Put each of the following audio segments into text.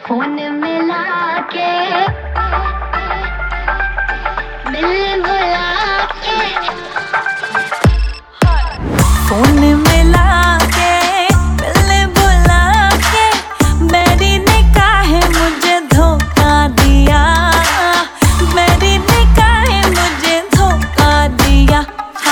Phone मिला के दिल बुला के फोन मिला के दिल बुला के मेरी ने काहे मुझे धोखा दिया, मेरी ने काहे मुझे धोखा दिया।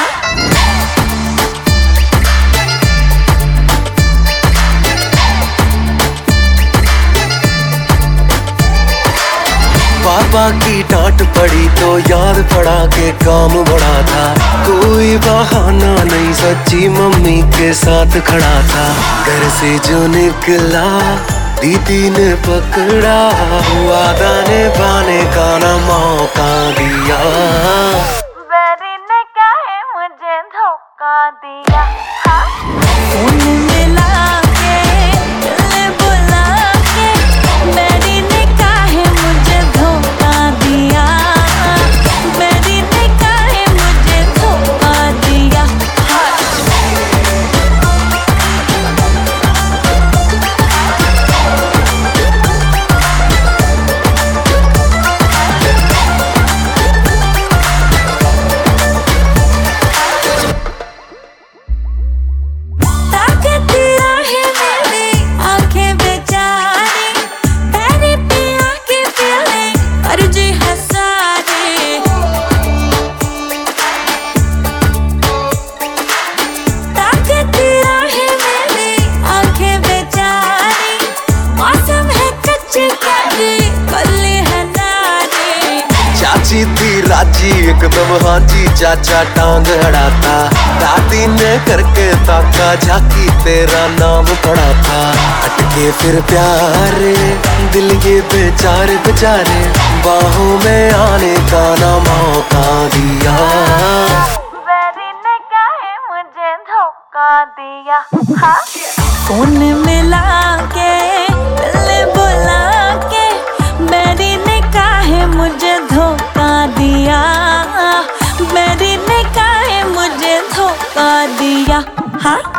पापा की डांट पड़ी तो याद पड़ा के काम बड़ा था, कोई बहाना नहीं सच्ची मम्मी के साथ खड़ा था। घर से जो निकला दीदी ने पकड़ा, वादा निभाने का ना मौका दिया। मेरी ने काहे मुझे धोखा दिया। फोन मिला के दिल बुला के मेरी ने काहे मुझे धोखा दिया, मेरी ने काहे मुझे धोखा दिया। चाची थी राजी एकदम हाजी, चाचा टांग अड़ाता, दादी ने करके ताका झाकी तेरा नाम पड़ा था। अटके फिर प्यारे दिल ये बेचारे बेचारे, बाहों में आने का ना मौका दिया। मेरी ने काहे मुझे धोखा दिया। फोन मिला के दिल बुला के मेरी ने काहे मुझे धोखा दिया, मेरी ने काहे मुझे धोखा दिया।